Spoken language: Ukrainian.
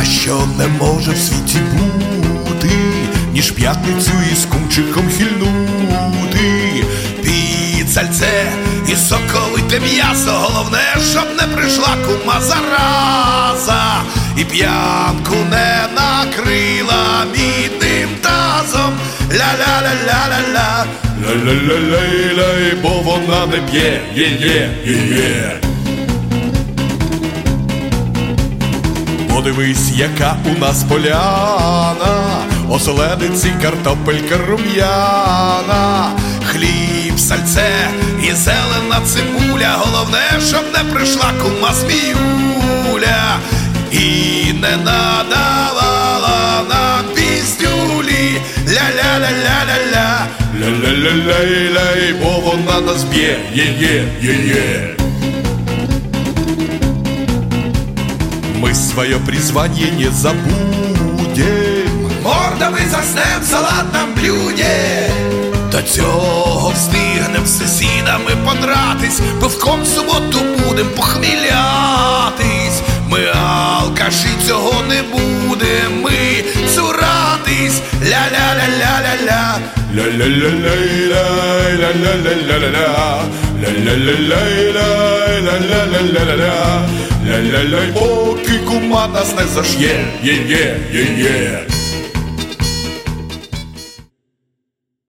що не може в світі бути, ніж п'ятницю із кумчиком хильнути. Під сальце і соковите м'ясо, головне, щоб не прийшла кума зараза і п'янку не накрила мідним тазом. Ля-ля-ля-ля-ля-ля, ля-ля-ля-ля-ля, бо вона не п'є, є-є-є-є. Подивись, яка у нас поляна, оселедиці, картопелька рум'яна, хліб, сальце і зелена цибуля, головне, щоб не прийшла кума Зміюля і не надавала нам піздюлі. Ля-ля-ля-ля-ля-ля, ля-ля-ля-ля-ля, бо вона нас б'є, є-є-є-є. Мы свое призвание не забудем, мордами заснем в салатном блюде. До цього встигнем з сусідами подратись, пивком в суботу будем похмілятись. Ми алкаші, цього не будем ми цуратись. Ля-ля-ля-ля-ля-ля, ля-ля-ля-ля-ля, ля-ля-ля-ля-ля-ля, ля-ля-ля-ля-ля-ля-ля-ля-ля-ля, поки кума нас не заш'є, є-є-є-є.